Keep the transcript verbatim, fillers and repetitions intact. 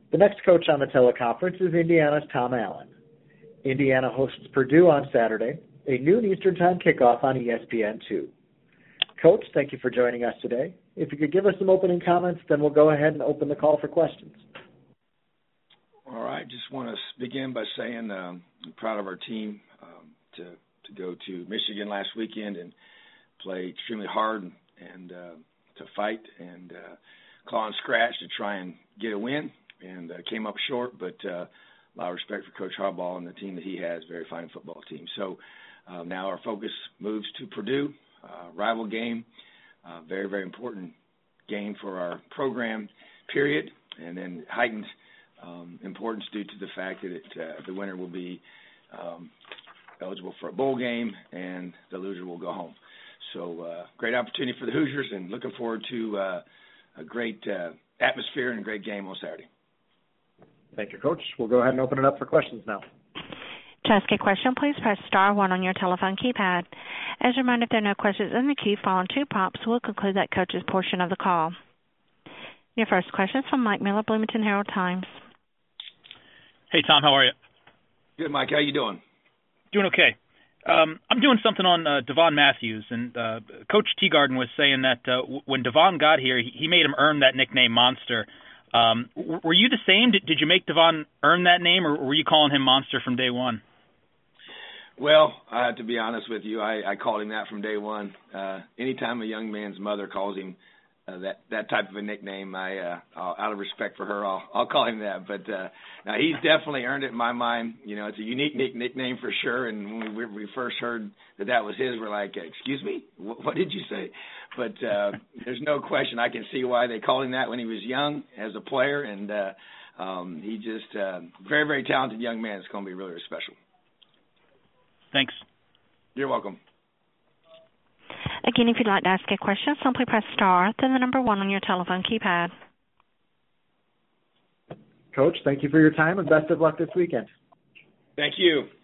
The next coach on the teleconference is Indiana's Tom Allen. Indiana hosts Purdue on Saturday, a noon Eastern Time kickoff on E S P N two. Coach, thank you for joining us today. If you could give us some opening comments, then we'll go ahead and open the call for questions. All right. Just want to begin by saying um, I'm proud of our team um, to, to go to Michigan last weekend and play extremely hard and, and uh, to fight and uh, claw and scratch to try and get a win, and uh, came up short, but uh, a lot of respect for Coach Harbaugh and the team that he has, very fine football team. So uh, now our focus moves to Purdue, uh, rival game, uh, very, very important game for our program, period, and then heightened um, importance due to the fact that it, uh, the winner will be um, eligible for a bowl game and the loser will go home. So uh, great opportunity for the Hoosiers, and looking forward to uh, a great uh, atmosphere and a great game on Saturday. Thank you, Coach. We'll go ahead and open it up for questions now. To ask a question, please press star one on your telephone keypad. As a reminder, if there are no questions in the queue following two prompts, we'll conclude that coach's portion of the call. Your first question is from Mike Miller, Bloomington Herald-Times. Hey, Tom, how are you? Good, Mike. How you doing? Doing okay. Um, I'm doing something on uh, Devon Matthews, and uh, Coach Teagarden was saying that uh, w- when Devon got here, he, he made him earn that nickname Monster. Um, w- were you the same? Did, did you make Devon earn that name, or were you calling him Monster from day one? Well, uh, to be honest with you, I, I called him that from day one. Uh, anytime a young man's mother calls him uh, that that type of a nickname, I uh, I'll, out of respect for her, I'll I'll call him that. But uh, now he's definitely earned it in my mind. You know, it's a unique nick- nickname for sure. And when we, we first heard that that was his, we're like, "Excuse me, what, what did you say?" But uh, there's no question. I can see why they called him that when he was young as a player, and uh, um, he just uh, very very talented young man. It's going to be really, really special. Thanks. You're welcome. Again, if you'd like to ask a question, simply press star, then the number one on your telephone keypad. Coach, thank you for your time, and best of luck this weekend. Thank you.